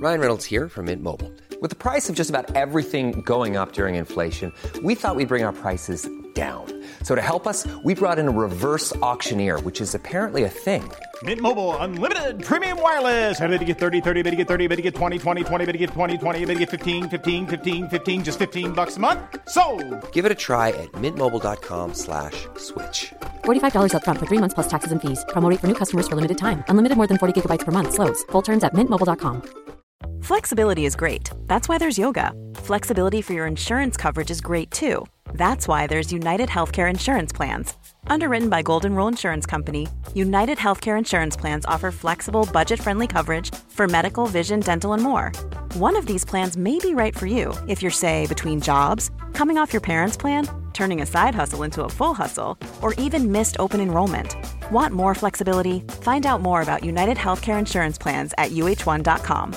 Ryan Reynolds here from Mint Mobile. With the price of just about everything going up during inflation, we thought we'd bring our prices down. So to help us, we brought in a reverse auctioneer, which is apparently a thing. Mint Mobile Unlimited Premium Wireless. How to get 30, 30, bit to get 30, bit to get 20, 20, 20, bit to get 20, 20, bit to get 15, 15, 15, 15, just $15 a month? Sold! Give it a try at mintmobile.com/switch. $45 up front for 3 months plus taxes and fees. Promo rate for new customers for limited time. Unlimited more than 40 gigabytes per month. Slows full terms at mintmobile.com. Flexibility is great. That's why there's yoga. Flexibility for your insurance coverage is great too. That's why there's United Healthcare Insurance Plans. Underwritten by Golden Rule Insurance Company, United Healthcare Insurance Plans offer flexible, budget-friendly coverage for medical, vision, dental, and more. One of these plans may be right for you if you're, say, between jobs, coming off your parents' plan, turning a side hustle into a full hustle, or even missed open enrollment. Want more flexibility? Find out more about United Healthcare Insurance Plans at uh1.com.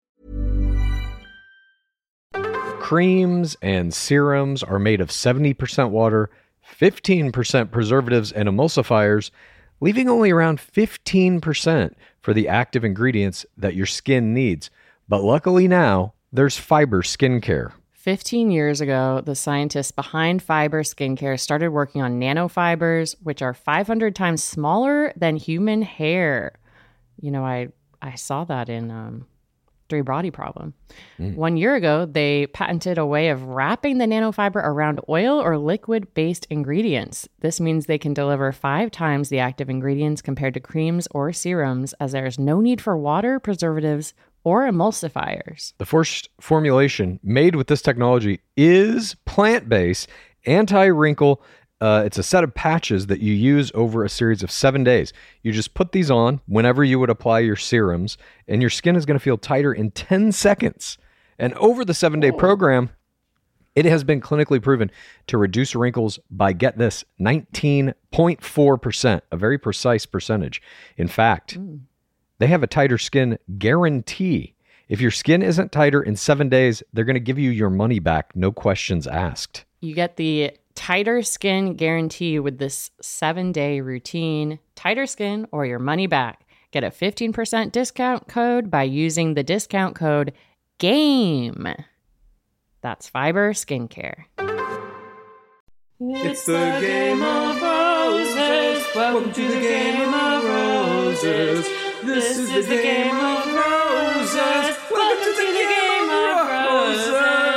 Creams and serums are made of 70% water, 15% preservatives and emulsifiers, leaving only around 15% for the active ingredients that your skin needs. But luckily now, there's Fiber Skincare. 15 years ago, the scientists behind Fiber Skincare started working on nanofibers, which are 500 times smaller than human hair. You know, I saw that in Three Body Problem. 1 year ago, they patented a way of wrapping the nanofiber around oil or liquid-based ingredients. This means they can deliver 5 times the active ingredients compared to creams or serums, as there is no need for water, preservatives, or emulsifiers. The first formulation made with this technology is plant-based, anti-wrinkle. It's a set of patches that you use over a series of 7 days. You just put these on whenever you would apply your serums, and your skin is going to feel tighter in 10 seconds. And over the 7-day program, it has been clinically proven to reduce wrinkles by, get this, 19.4%, a very precise percentage. In fact, they have a tighter skin guarantee. If your skin isn't tighter in 7 days, they're going to give you your money back, no questions asked. You get the tighter skin guarantee with this 7-day routine. Tighter skin or your money back. Get a 15% discount code by using the discount code GAME. That's Fiber Skincare. It's the Game of Roses. Welcome to the Game of Roses. This is the Game of Roses. Welcome to the Game of Roses.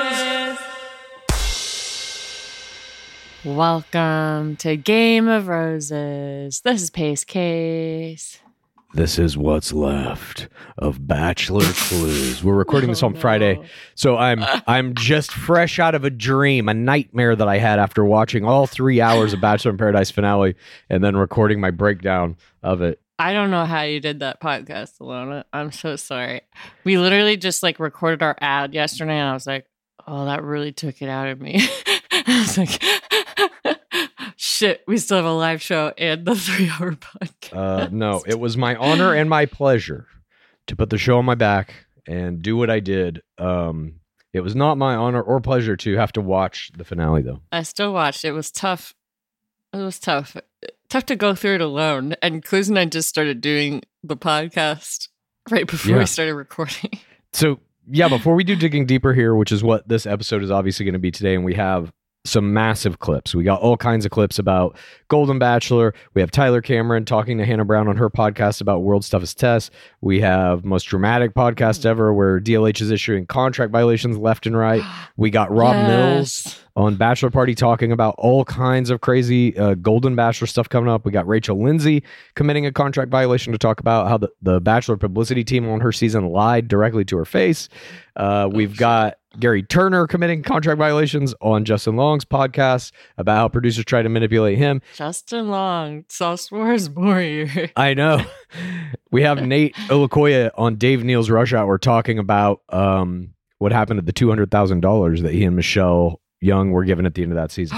Welcome to Game of Roses. This is Pace Case. This is what's left of Bachelor Clues. We're recording this on Friday, so I'm just fresh out of a dream, a nightmare that I had after watching all 3 hours of Bachelor in Paradise finale and then recording my breakdown of it. I don't know how you did that podcast, Alona. I'm so sorry. We literally just recorded our ad yesterday, and I was like, oh, that really took it out of me. I was like, shit, we still have a live show and the 3-hour podcast. No, it was my honor and my pleasure to put the show on my back and do what I did. It was not my honor or pleasure to have to watch the finale, though. I still watched. It was tough. It was tough. Tough to go through it alone. And Clues and I just started doing the podcast right before we started recording. So, yeah, before we do digging deeper here, which is what this episode is obviously going to be today, and we have some massive clips. We got all kinds of clips about Golden Bachelor. We have Tyler Cameron talking to Hannah Brown on her podcast about World's Toughest Test. We have most dramatic podcast ever where DLH is issuing contract violations left and right. We got Rob Mills on Bachelor Party talking about all kinds of crazy Golden Bachelor stuff coming up. We got Rachel Lindsay committing a contract violation to talk about how the Bachelor publicity team on her season lied directly to her face. We've got Gary Turner committing contract violations on Justin Long's podcast about how producers try to manipulate him. Justin Long, Sauce Wars Warrior. I know. We have Nate Olakoya on Dave Neal's Rush Hour talking about what happened to the $200,000 that he and Michelle Young were given at the end of that season.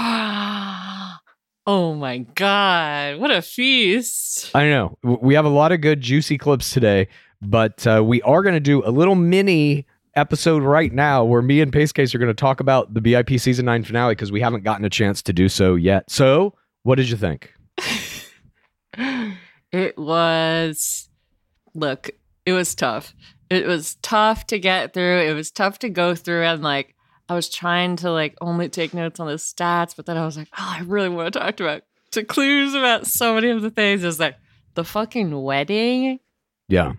Oh my God. What a feast. I know. We have a lot of good, juicy clips today, but we are going to do a little mini episode right now where me and Pacecase are going to talk about the BIP Season 9 finale because we haven't gotten a chance to do so yet. So, what did you think? It was tough. It was tough to get through. It was tough to go through, and like I was trying to like only take notes on the stats, but then I was like, oh, I really want to talk to clues about so many of the things. It's like the fucking wedding. Yeah.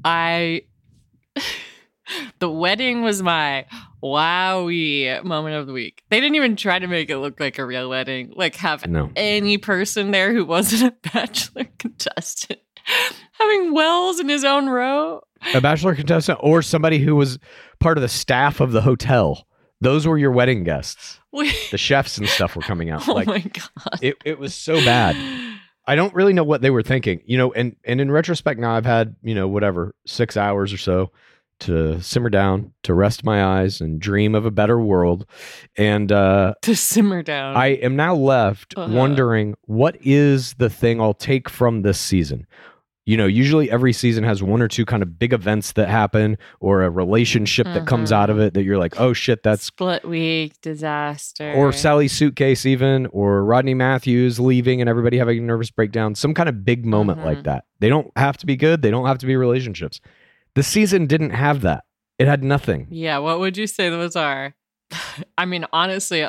The wedding was my wowie moment of the week. They didn't even try to make it look like a real wedding. Like have any person there who wasn't a Bachelor contestant having wells in his own row. A Bachelor contestant or somebody who was part of the staff of the hotel. Those were your wedding guests. The chefs and stuff were coming out. Oh my God. It was so bad. I don't really know what they were thinking, and in retrospect now I've had, 6 hours or so to simmer down, to rest my eyes and dream of a better world. And to simmer down. I am now left wondering what is the thing I'll take from this season. Usually every season has one or two kind of big events that happen or a relationship that comes out of it that you're like, oh shit, that's split week disaster. Or Sally's suitcase even, or Rodney Matthews leaving and everybody having a nervous breakdown. Some kind of big moment like that. They don't have to be good. They don't have to be relationships. The season didn't have that. It had nothing. Yeah. What would you say those are? I mean, honestly,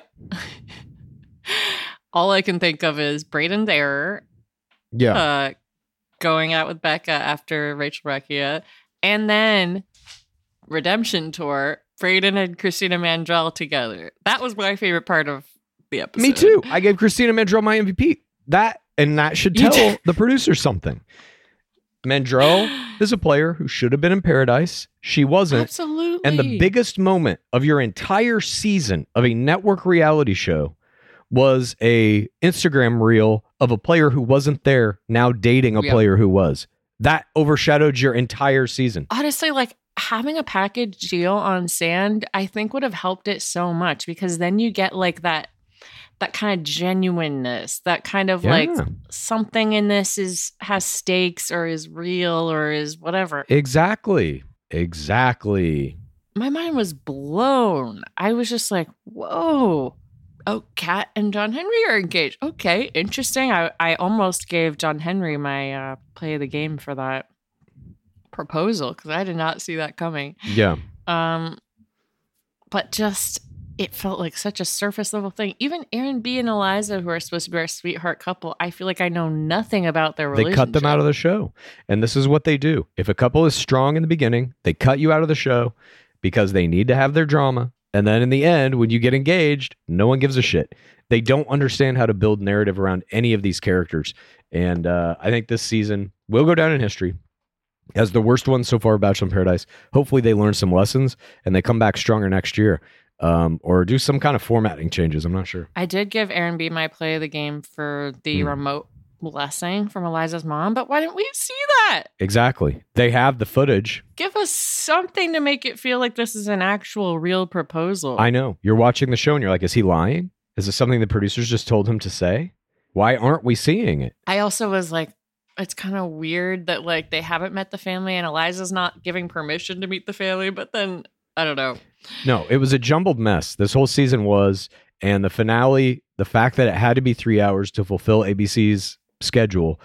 all I can think of is Braden's error. Yeah. Going out with Becca after Rachel Recchia, and then Redemption Tour, Braden and Christina Mandrell together. That was my favorite part of the episode. Me too. I gave Christina Mandrell my MVP. That should tell the producer something. Mandrell is a player who should have been in Paradise. She wasn't. Absolutely. And the biggest moment of your entire season of a network reality show was a Instagram reel of a player who wasn't there now dating a player who was. That overshadowed your entire season. Honestly, like having a package deal on Sand, I think would have helped it so much because then you get like that kind of genuineness, that kind of like something in this has stakes or is real or is whatever. Exactly. My mind was blown. I was just like, whoa. Oh, Kat and John Henry are engaged. Okay, interesting. I almost gave John Henry my play of the game for that proposal because I did not see that coming. Yeah. But just, it felt like such a surface level thing. Even Aaron B. and Eliza, who are supposed to be our sweetheart couple, I feel like I know nothing about their relationship. They cut them out of the show. And this is what they do. If a couple is strong in the beginning, they cut you out of the show because they need to have their drama. And then in the end, when you get engaged, no one gives a shit. They don't understand how to build narrative around any of these characters. And I think this season will go down in history as the worst one so far, Bachelor in Paradise. Hopefully they learn some lessons and they come back stronger next year. Or do some kind of formatting changes. I'm not sure. I did give Aaron B my play of the game for the remote blessing from Eliza's mom, but why didn't we see that? Exactly. They have the footage. Give us something to make it feel like this is an actual real proposal. I know. You're watching the show and you're like, is he lying? Is this something the producers just told him to say? Why aren't we seeing it? I also was like, it's kind of weird that like they haven't met the family and Eliza's not giving permission to meet the family, but then I don't know. No, it was a jumbled mess. This whole season was, and the finale, the fact that it had to be 3 hours to fulfill ABC's schedule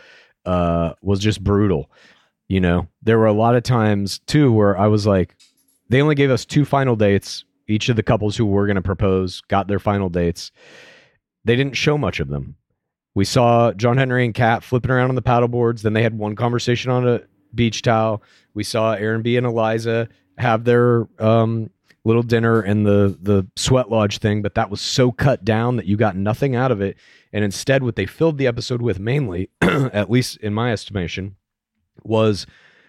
was just brutal. There were a lot of times too where I was like, they only gave us 2 final dates. Each of the couples who were going to propose got their final dates. They didn't show much of them. We saw John Henry and Kat flipping around on the paddle boards. Then they had one conversation on a beach towel. We saw Aaron B and Eliza have their little dinner and the sweat lodge thing, but that was so cut down that you got nothing out of it. And instead, what they filled the episode with mainly, at least in my estimation, was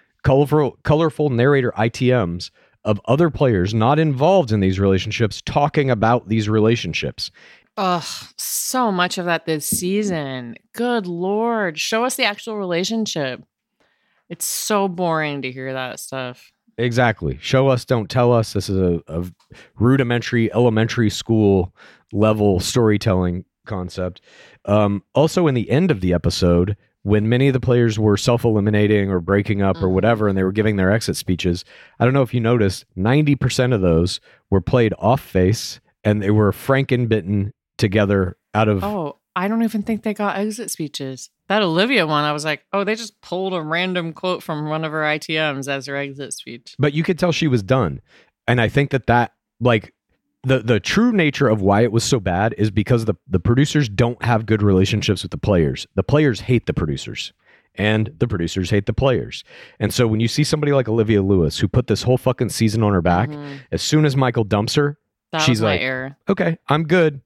colorful narrator ITMs of other players not involved in these relationships talking about these relationships. Ugh, so much of that this season. Good Lord. Show us the actual relationship. It's so boring to hear that stuff. Exactly. Show us, don't tell us. This is a rudimentary elementary school level storytelling concept. Also, in the end of the episode, when many of the players were self-eliminating or breaking up or whatever, and they were giving their exit speeches, I don't know if you noticed, 90% of those were played off face, and they were frankenbitten together out of I don't even think they got exit speeches. That Olivia one, I was like, oh, they just pulled a random quote from one of her ITMs as her exit speech. But you could tell she was done. And I think that like the true nature of why it was so bad is because the producers don't have good relationships with the players. The players hate the producers. And the producers hate the players. And so when you see somebody like Olivia Lewis, who put this whole fucking season on her back, as soon as Michael dumps her, That she's was my like, error. okay, I'm good.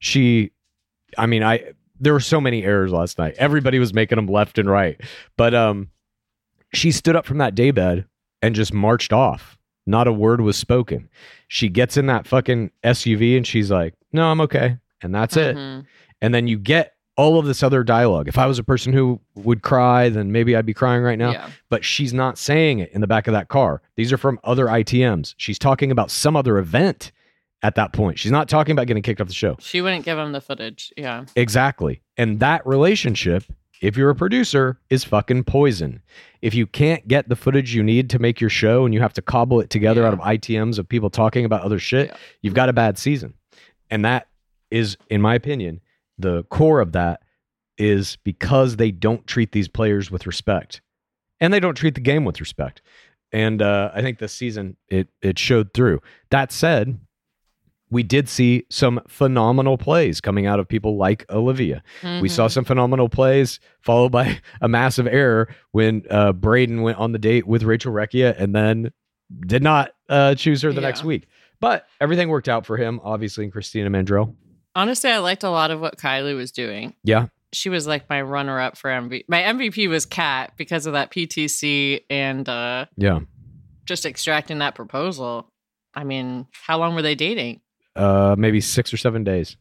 There were so many errors last night. Everybody was making them left and right. But she stood up from that daybed and just marched off. Not a word was spoken. She gets in that fucking SUV and she's like, no, I'm okay. And that's it. And then you get all of this other dialogue. If I was a person who would cry, then maybe I'd be crying right now. Yeah. But she's not saying it in the back of that car. These are from other ITMs. She's talking about some other event at that point. She's not talking about getting kicked off the show. She wouldn't give him the footage. Yeah. Exactly. And that relationship, if you're a producer, is fucking poison. If you can't get the footage you need to make your show and you have to cobble it together out of ITMs of people talking about other shit, you've got a bad season. And that is, in my opinion, the core of that is because they don't treat these players with respect. And they don't treat the game with respect. And I think this season, it showed through. That said, we did see some phenomenal plays coming out of people like Olivia. We saw some phenomenal plays followed by a massive error when Braden went on the date with Rachel Recchia and then did not choose her the next week. But everything worked out for him, obviously, and Christina Mandrell. Honestly, I liked a lot of what Kylie was doing. Yeah. She was like my runner-up for MVP. My MVP was Kat because of that PTC and just extracting that proposal. I mean, how long were they dating? Maybe 6 or 7 days.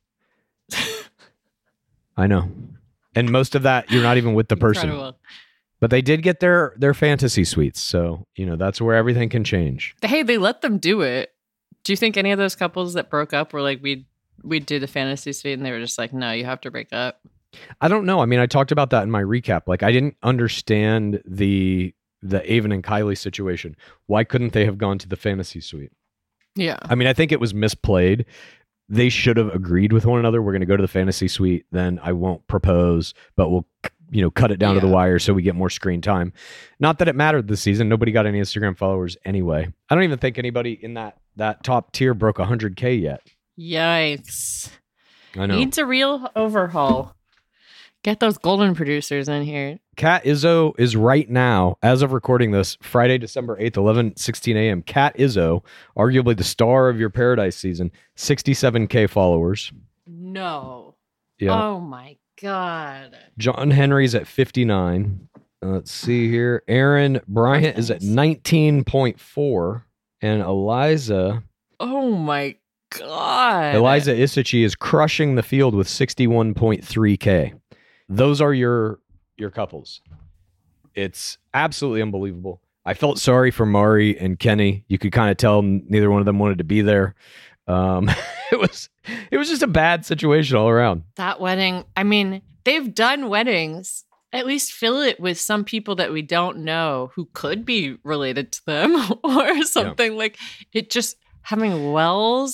I know. And most of that, you're not even with the person. Incredible. But they did get their fantasy suites. So, that's where everything can change. Hey, they let them do it. Do you think any of those couples that broke up were like, we'd do the fantasy suite and they were just like, no, you have to break up? I don't know. I mean, I talked about that in my recap. Like, I didn't understand the Avon and Kylie situation. Why couldn't they have gone to the fantasy suite? Yeah. I mean, I think it was misplayed. They should have agreed with one another. We're going to go to the fantasy suite. Then I won't propose, but we'll, cut it down to the wire so we get more screen time. Not that it mattered this season. Nobody got any Instagram followers anyway. I don't even think anybody in that top tier broke 100K yet. Yikes. I know. Needs a real overhaul. Get those golden producers in here. Kat Izzo is right now, as of recording this, Friday, December 8th, 11:16 a.m. Kat Izzo, arguably the star of your Paradise season, 67K followers. No. Yeah. Oh my God. John Henry's at 59. Let's see here. Aaron Bryant is at 19.4. And Eliza. Oh my God. Eliza Isachi is crushing the field with 61.3K. Those are your couples. It's absolutely unbelievable. I felt sorry for Mari and Kenny. You could kind of tell neither one of them wanted to be there. It was just a bad situation all around. That wedding, I mean, they've done weddings. At least fill it with some people that we don't know who could be related to them or something. Like it just having Wells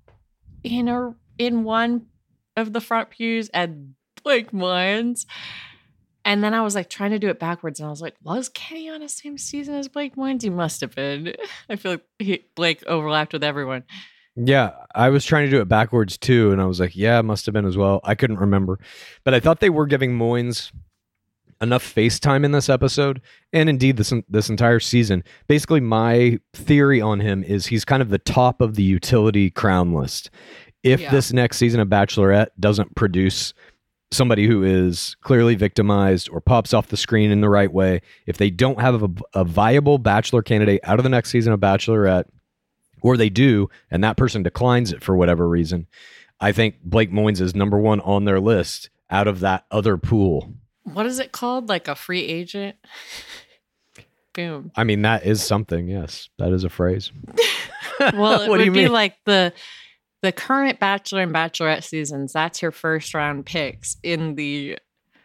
in one of the front pews and Blake Moynes. And then I was like trying to do it backwards. And I was like, was Kenny on the same season as Blake Moynes? He must have been. I feel like Blake overlapped with everyone. Yeah, I was trying to do it backwards too. And I was like, yeah, it must have been as well. I couldn't remember. But I thought they were giving Moynes enough face time in this episode. And indeed, this entire season. Basically, my theory on him is he's kind of the top of the utility crown list. If this next season of Bachelorette doesn't produce somebody who is clearly victimized or pops off the screen in the right way, if they don't have a viable Bachelor candidate out of the next season of Bachelorette, or they do, and that person declines it for whatever reason, I think Blake Moynes is number one on their list out of that other pool. What is it called? Like a free agent? Boom. I mean, that is something. Yes, that is a phrase. Well, it What do you would be mean? like the current Bachelor and Bachelorette seasons. That's your first round picks in the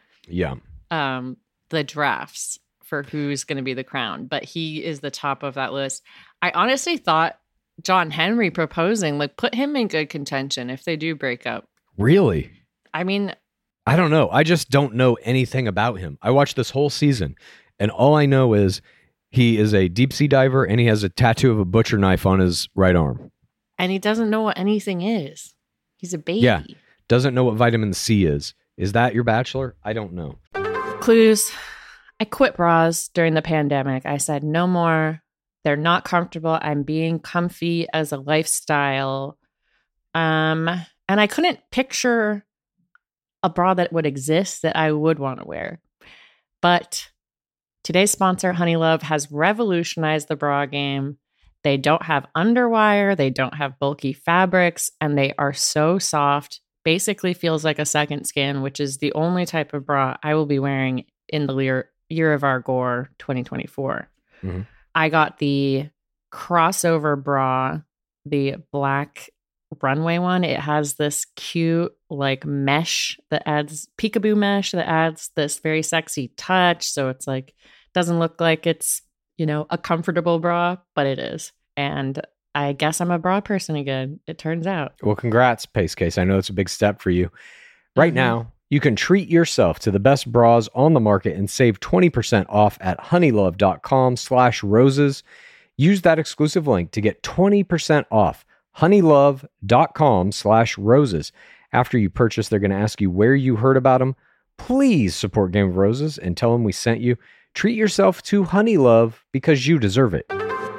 drafts for who's going to be the crown. But he is the top of that list. I honestly thought John Henry proposing, like, put him in good contention if they do break up. Really? I mean, I don't know. I just don't know anything about him. I watched this whole season, and all I know is he is a deep sea diver and he has a tattoo of a butcher knife on his right arm. And he doesn't know what anything is. He's a baby. Yeah. Doesn't know what vitamin C is. Is that your bachelor? I don't know. Clues. I quit bras during the pandemic. I said, no more. They're not comfortable. I'm being comfy as a lifestyle. And I couldn't picture a bra that would exist that I would want to wear. But today's sponsor, Honeylove, has revolutionized the bra game. They don't have underwire, they don't have bulky fabrics, and they are so soft. Basically feels like a second skin, which is the only type of bra I will be wearing in the year of our gore 2024. Mm-hmm. I got the crossover bra, the black runway one. It has this cute like mesh that adds peekaboo mesh that adds this very sexy touch. So it's like, doesn't look like it's, you know, a comfortable bra, but it is. And I guess I'm a bra person again, it turns out. Well, congrats, Pace Case. I know it's a big step for you. Right now, you can treat yourself to the best bras on the market and save 20% off at honeylove.com/roses. Use that exclusive link to get 20% off. honeylove.com/roses. After you purchase, they're going to ask you where you heard about them. Please support Game of Roses and tell them we sent you. Treat yourself to Honeylove because you deserve it.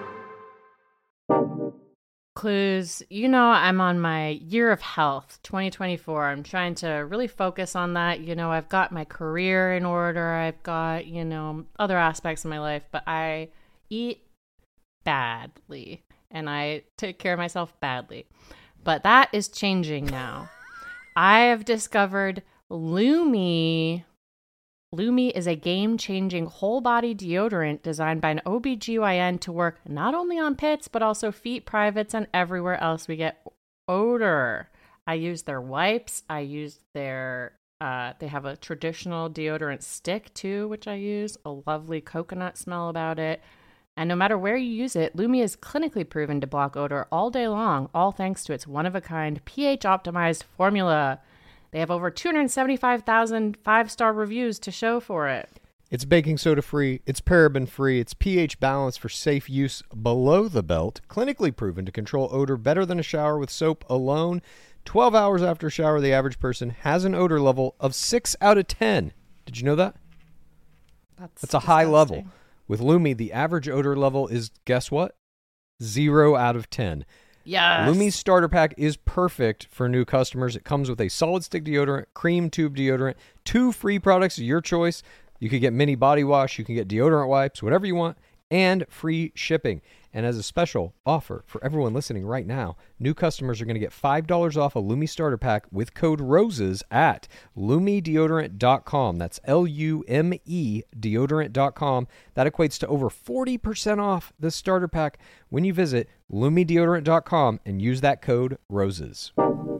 Clues. You know, I'm on my year of health, 2024. I'm trying to really focus on that. You know, I've got my career in order. I've got, you know, other aspects of my life, but I eat badly and I take care of myself badly. But that is changing now. I have discovered Lume. Lume is a game-changing whole-body deodorant designed by an OBGYN to work not only on pits, but also feet, privates, and everywhere else we get odor. I use their wipes. I use their, they have a traditional deodorant stick too, which I use. A lovely coconut smell about it. And no matter where you use it, Lume is clinically proven to block odor all day long, all thanks to its one-of-a-kind pH-optimized formula. They have over 275,000 five-star reviews to show for it. It's baking soda free, it's paraben free, it's pH balanced for safe use below the belt, clinically proven to control odor better than a shower with soap alone. 12 hours after a shower, the average person has an odor level of 6 out of 10. Did you know that? That's a high level. With Lume, the average odor level is, guess what? 0 out of 10. Yes. Lume's starter pack is perfect for new customers. It comes with a solid stick deodorant, cream tube deodorant, 2 free products of your choice. You can get mini body wash, you can get deodorant wipes, whatever you want, and free shipping. And as a special offer for everyone listening right now, new customers are going to get $5 off a Lume starter pack with code ROSES at LumeDeodorant.com. That's LUME deodorant.com. That equates to over 40% off this starter pack when you visit LumeDeodorant.com and use that code ROSES.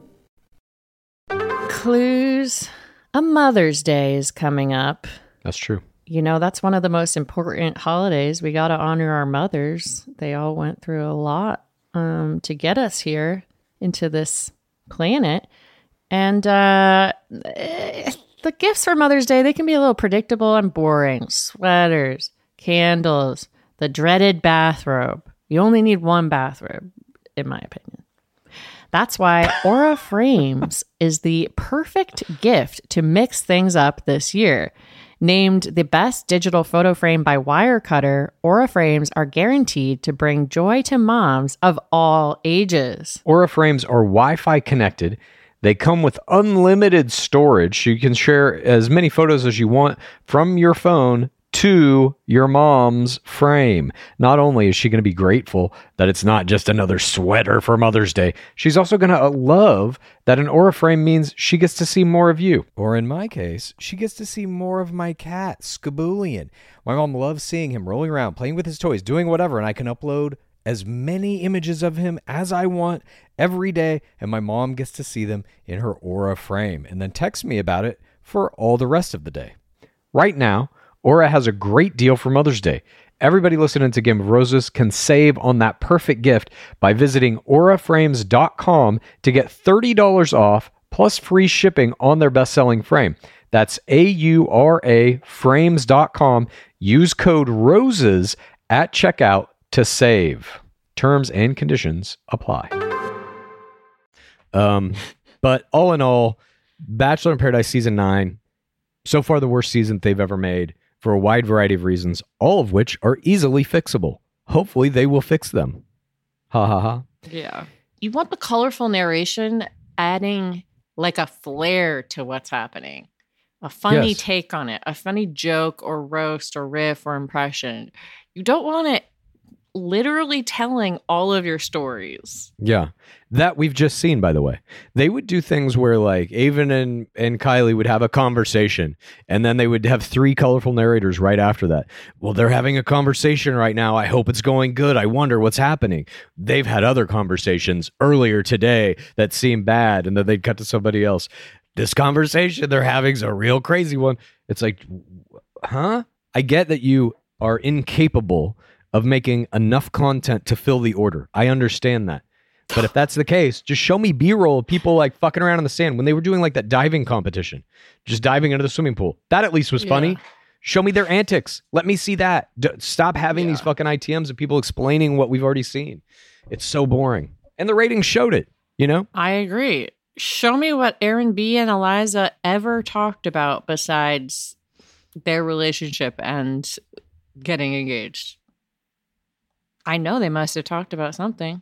Clues. A Mother's Day is coming up. That's true. You know, that's one of the most important holidays. We got to honor our mothers. They all went through a lot to get us here into this planet. And the gifts for Mother's Day, they can be a little predictable and boring. Sweaters, candles, the dreaded bathrobe. You only need one bathrobe, in my opinion. That's why Aura Frames is the perfect gift to mix things up this year. Named the best digital photo frame by Wirecutter, Aura Frames are guaranteed to bring joy to moms of all ages. Aura Frames are Wi-Fi connected. They come with unlimited storage, so you can share as many photos as you want from your phone to your mom's frame. Not only is she going to be grateful that it's not just another sweater for Mother's Day, she's also going to love that an Aura frame means she gets to see more of you. Or in my case, she gets to see more of my cat, Skaboolian. My mom loves seeing him rolling around, playing with his toys, doing whatever, and I can upload as many images of him as I want every day, and my mom gets to see them in her Aura frame and then text me about it for all the rest of the day. Right now, Aura has a great deal for Mother's Day. Everybody listening to Game of Roses can save on that perfect gift by visiting auraframes.com to get $30 off plus free shipping on their best-selling frame. That's AURA frames.com. Use code ROSES at checkout to save. Terms and conditions apply. But all in all, Bachelor in Paradise Season 9, so far the worst season they've ever made for a wide variety of reasons, all of which are easily fixable. Hopefully they will fix them. Ha ha ha. Yeah. You want the colorful narration adding like a flair to what's happening. A funny Yes. take on it, a funny joke or roast or riff or impression. You don't want it literally telling all of your stories. Yeah. That we've just seen, by the way. They would do things where like Avon and Kylie would have a conversation and then they would have 3 colorful narrators right after that. Well, they're having a conversation right now. I hope it's going good. I wonder what's happening. They've had other conversations earlier today that seem bad and then they'd cut to somebody else. This conversation they're having is a real crazy one. It's like, huh? I get that you are incapable of making enough content to fill the order. I understand that. But if that's the case, just show me B-roll of people like fucking around in the sand when they were doing like that diving competition, just diving into the swimming pool. That at least was funny. Show me their antics. Let me see that. Stop having these fucking ITMs of people explaining what we've already seen. It's so boring. And the ratings showed it, you know? I agree. Show me what Aaron B and Eliza ever talked about besides their relationship and getting engaged. I know they must have talked about something.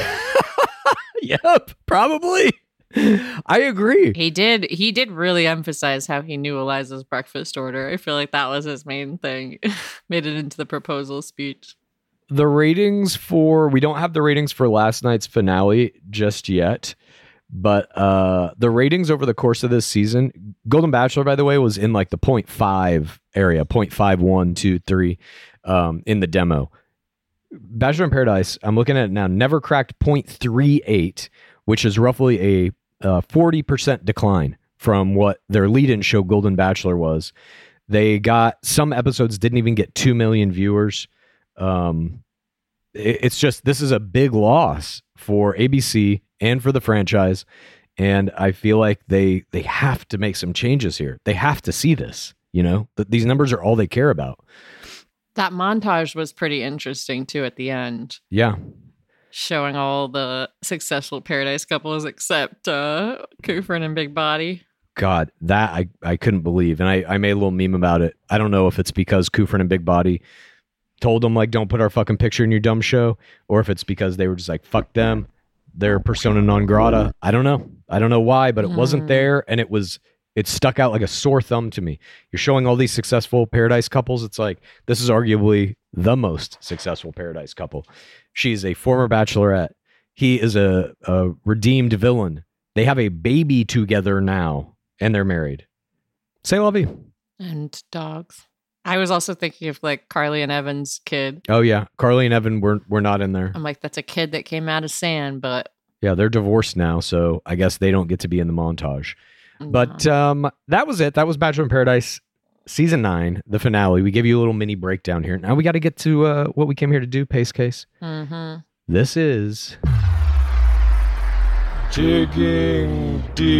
Yep, probably. I agree. He did really emphasize how he knew Eliza's breakfast order. I feel like that was his main thing. Made it into the proposal speech. The ratings we don't have the ratings for last night's finale just yet, but the ratings over the course of this season, Golden Bachelor, by the way, was in like the 0.5 area, 0.51, 2, 3 in the demo. Bachelor in Paradise, I'm looking at it now, never cracked 0.38, which is roughly a 40% decline from what their lead-in show Golden Bachelor was. They got, some episodes didn't even get 2 million viewers. It's just, this is a big loss for ABC and for the franchise. And I feel like they have to make some changes here. They have to see this, you know, these numbers are all they care about. That montage was pretty interesting too at the end. Yeah. Showing all the successful Paradise couples except Kufrin and Big Body. God, that I couldn't believe. And I made a little meme about it. I don't know if it's because Kufrin and Big Body told them, like, don't put our fucking picture in your dumb show, or if it's because they were just like, fuck them. They're persona non grata. I don't know. I don't know why, but it wasn't there. And it stuck out like a sore thumb to me. You're showing all these successful Paradise couples. It's like, this is arguably the most successful Paradise couple. She's a former bachelorette. He is a redeemed villain. They have a baby together now, and they're married. C'est la vie. And dogs. I was also thinking of like Carly and Evan's kid. Oh, yeah. Carly and Evan were not in there. I'm like, that's a kid that came out of sand, but... Yeah, they're divorced now, so I guess they don't get to be in the montage. But that was it. That was Bachelor in Paradise Season 9, the finale. We gave you a little mini breakdown here. Now we got to get to what we came here to do, Pace Case. Mm-hmm. This is... Digging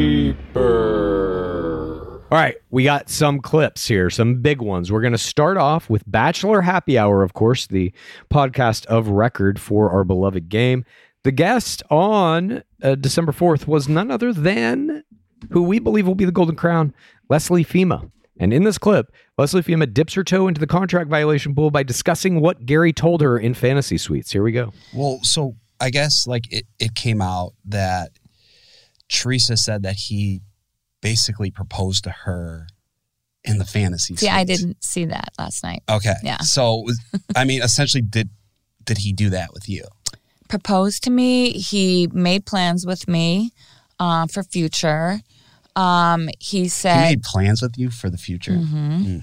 Deeper. All right, we got some clips here, some big ones. We're going to start off with Bachelor Happy Hour, of course, the podcast of record for our beloved game. The guest on December 4th was none other than... who we believe will be the Golden Crown, Leslie Fima. And in this clip, Leslie Fima dips her toe into the contract violation pool by discussing what Gary told her in Fantasy Suites. Here we go. Well, so I guess like it came out that Teresa said that he basically proposed to her in the Fantasy Suites. See, I didn't see that last night. Okay. Yeah. So, I mean, essentially, did he do that with you? Proposed to me. He made plans with me for future. He said... He made plans with you for the future? Mm-hmm.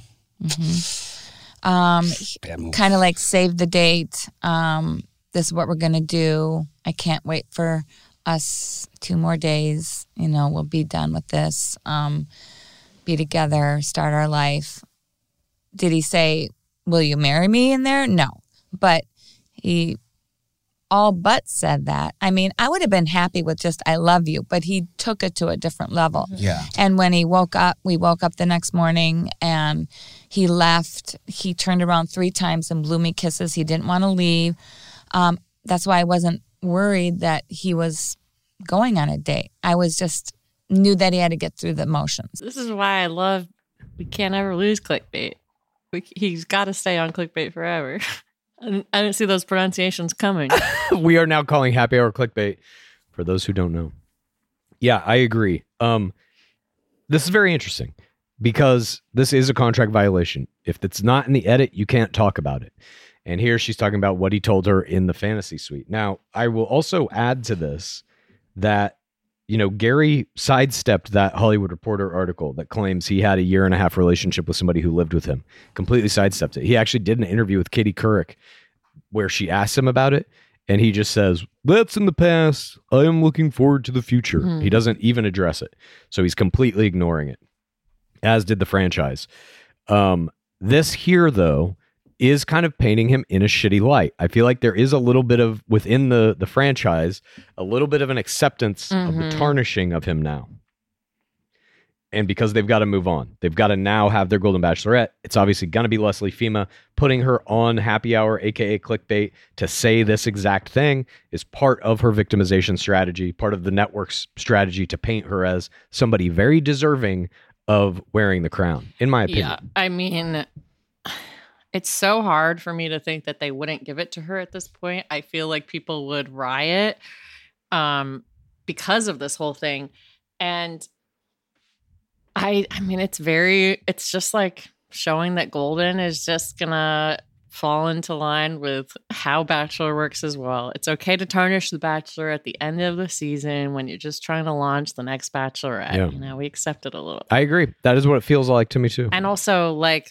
Kind of like save the date. This is what we're going to do. I can't wait for us 2 more days. You know, we'll be done with this. Be together, start our life. Did he say, will you marry me in there? No. But he all but said that. I mean, I would have been happy with just I love you, but he took it to a different level. Yeah. And when we woke up the next morning and he left. He turned around 3 times and blew me kisses. He didn't want to leave. That's why I wasn't worried that he was going on a date. I was just knew that he had to get through the motions. This is why I love, we can't ever lose clickbait. He's got to stay on clickbait forever. I didn't see those pronunciations coming. We are now calling happy hour clickbait for those who don't know. Yeah, I agree. This is very interesting because this is a contract violation. If it's not in the edit, you can't talk about it. And here she's talking about what he told her in the fantasy suite. Now, I will also add to this that, you know, Gary sidestepped that Hollywood Reporter article that claims he had a 1.5-year relationship with somebody who lived with him. Completely sidestepped it. He actually did an interview with Katie Couric where she asked him about it. And he just says, that's in the past. I am looking forward to the future. Mm-hmm. He doesn't even address it. So he's completely ignoring it, as did the franchise. This here, though, is kind of painting him in a shitty light. I feel like there is a little bit of, within the franchise, a little bit of an acceptance of the tarnishing of him now. And because they've got to move on, they've got to now have their Golden Bachelorette. It's obviously going to be Leslie Fima. Putting her on Happy Hour, aka clickbait, to say this exact thing is part of her victimization strategy, part of the network's strategy to paint her as somebody very deserving of wearing the crown, in my opinion. Yeah, I mean, it's so hard for me to think that they wouldn't give it to her at this point. I feel like people would riot because of this whole thing. And I mean, it's just like showing that Golden is just gonna fall into line with how Bachelor works as well. It's okay to tarnish the Bachelor at the end of the season when you're just trying to launch the next Bachelorette. Yeah. You know, we accept it a little. I agree. That is what it feels like to me too. And also, like,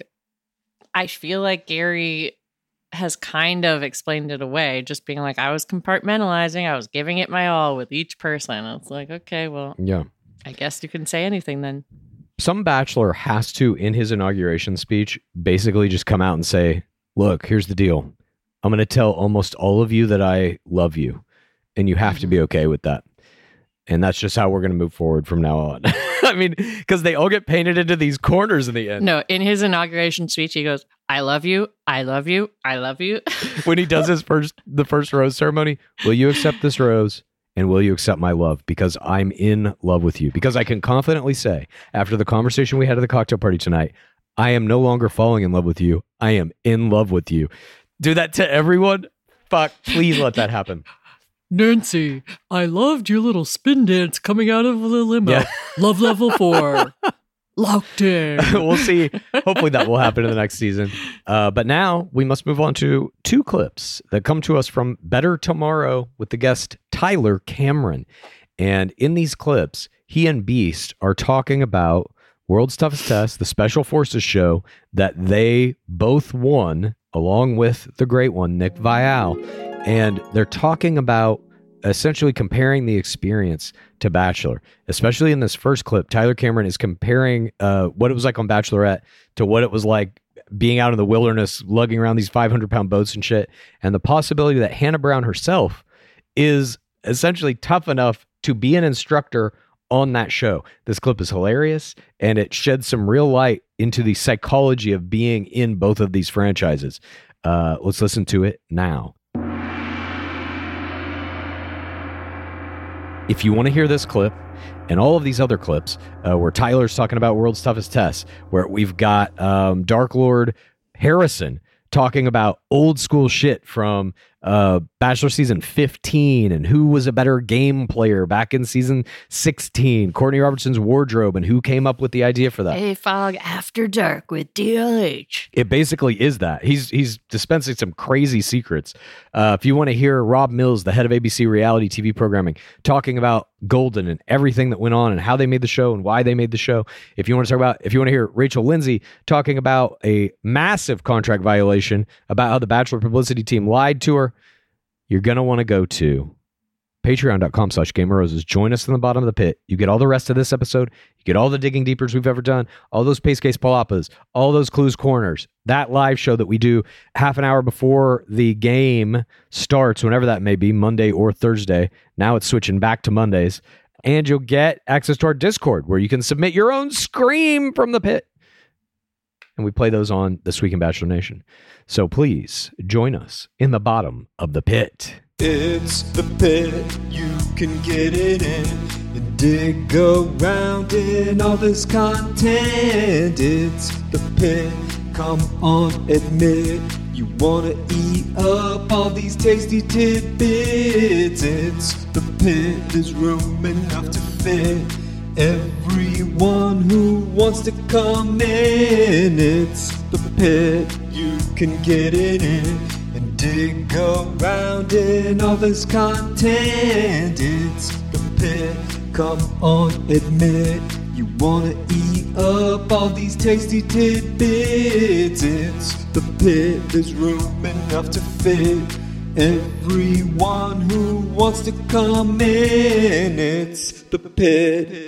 I feel like Gary has kind of explained it away, just being like, I was compartmentalizing, I was giving it my all with each person. It's like, okay, well, Yeah. I guess you can say anything then. Some Bachelor has to, in his inauguration speech, basically just come out and say, look, here's the deal. I'm going to tell almost all of you that I love you, and you have to be okay with that. And that's just how we're going to move forward from now on. I mean, because they all get painted into these corners in the end. No, in his inauguration speech, he goes, I love you, I love you, I love you. When he does the first rose ceremony, will you accept this rose? And will you accept my love? Because I'm in love with you. Because I can confidently say, after the conversation we had at the cocktail party tonight, I am no longer falling in love with you. I am in love with you. Do that to everyone? Fuck, please let that happen. Nancy, I loved your little spin dance coming out of the limo. Yeah. Love level 4. Locked in. We'll see. Hopefully that will happen in the next season. But now we must move on to 2 clips that come to us from Better Tomorrow with the guest Tyler Cameron. And in these clips, he and Beast are talking about World's Toughest Test, the Special Forces show that they both won, along with the great one, Nick Viall. And they're talking about essentially comparing the experience to Bachelor. Especially in this first clip, Tyler Cameron is comparing what it was like on Bachelorette to what it was like being out in the wilderness, lugging around these 500-pound boats and shit, and the possibility that Hannah Brown herself is essentially tough enough to be an instructor on that show. This clip is hilarious, and it sheds some real light into the psychology of being in both of these franchises. Let's listen to it now. If you want to hear this clip and all of these other clips where Tyler's talking about World's Toughest Test, where we've got Dark Lord Harrison talking about old school shit from Bachelor season 15 and who was a better game player back in season 16, Courtney Robertson's wardrobe and who came up with the idea for that. A-Fog After Dark with DLH. It basically is that. He's dispensing some crazy secrets. If you want to hear Rob Mills, the head of ABC reality TV programming, talking about Golden and everything that went on and how they made the show and why they made the show. If you want to hear Rachel Lindsay talking about a massive contract violation, about how the Bachelor publicity team lied to her, you're going to want to go to patreon.com/GameRoses. Join us in the bottom of the pit. You get all the rest of this episode. You get all the Digging Deepers we've ever done, all those Pace Case Palapas, all those Clues Corners, that live show that we do half an hour before the game starts, whenever that may be, Monday or Thursday. Now it's switching back to Mondays. And you'll get access to our Discord, where you can submit your own scream from the pit. And we play those on This Week in Bachelor Nation. So please join us in the bottom of the pit. It's the pit, you can get it in and dig around in all this content. It's the pit, come on, admit you wanna eat up all these tasty tidbits. It's the pit, there's room enough to fit everyone who wants to come in. It's the pit, you can get it in and dig around in all this content. It's the pit, come on, admit you wanna eat up all these tasty tidbits. It's the pit, there's room enough to fit everyone who wants to come in. It's the pit.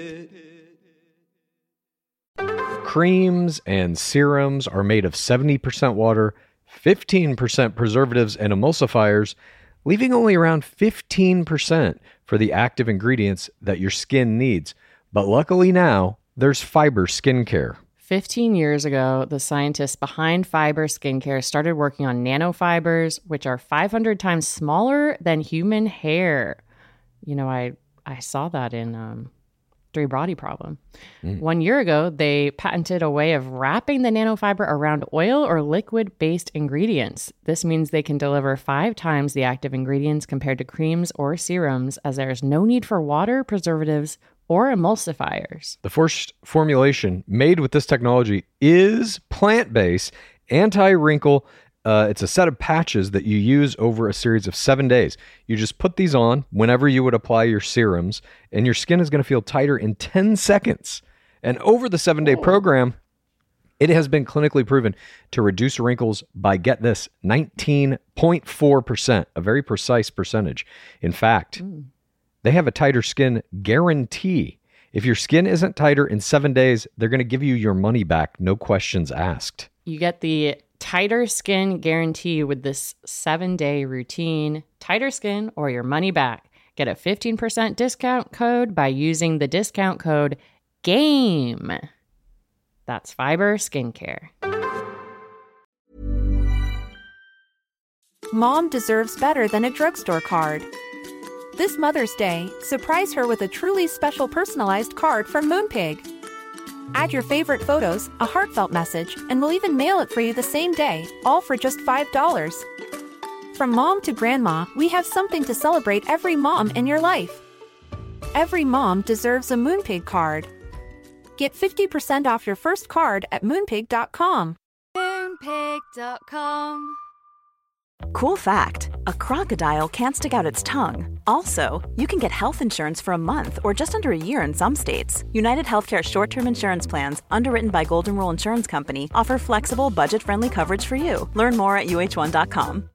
Creams and serums are made of 70% water, 15% preservatives and emulsifiers, leaving only around 15% for the active ingredients that your skin needs. But luckily now, there's Fiber Skincare. 15 years ago, the scientists behind Fiber Skincare started working on nanofibers, which are 500 times smaller than human hair. You know, I saw that in Three Body Problem. 1 year ago, they patented a way of wrapping the nanofiber around oil or liquid-based ingredients. This means they can deliver 5 times the active ingredients compared to creams or serums, as there is no need for water, preservatives, or emulsifiers. The first formulation made with this technology is plant-based, anti-wrinkle. It's a set of patches that you use over a series of 7 days. You just put these on whenever you would apply your serums, and your skin is going to feel tighter in 10 seconds. And over the 7-day program, it has been clinically proven to reduce wrinkles by, get this, 19.4%, a very precise percentage. In fact, they have a tighter skin guarantee. If your skin isn't tighter in 7 days, they're going to give you your money back, no questions asked. You get the tighter skin guarantee with this 7-day routine. Tighter skin or your money back. Get a 15% discount code by using the discount code GAME. That's Fiber Skincare. Mom deserves better than a drugstore card. This Mother's Day, surprise her with a truly special personalized card from Moonpig. Add your favorite photos, a heartfelt message, and we'll even mail it for you the same day, all for just $5. From mom to grandma, we have something to celebrate every mom in your life. Every mom deserves a Moonpig card. Get 50% off your first card at Moonpig.com. Moonpig.com. Cool fact, a crocodile can't stick out its tongue. Also, you can get health insurance for a month or just under a year in some states. United Healthcare short-term insurance plans, underwritten by Golden Rule Insurance Company, offer flexible, budget-friendly coverage for you. Learn more at UH1.com.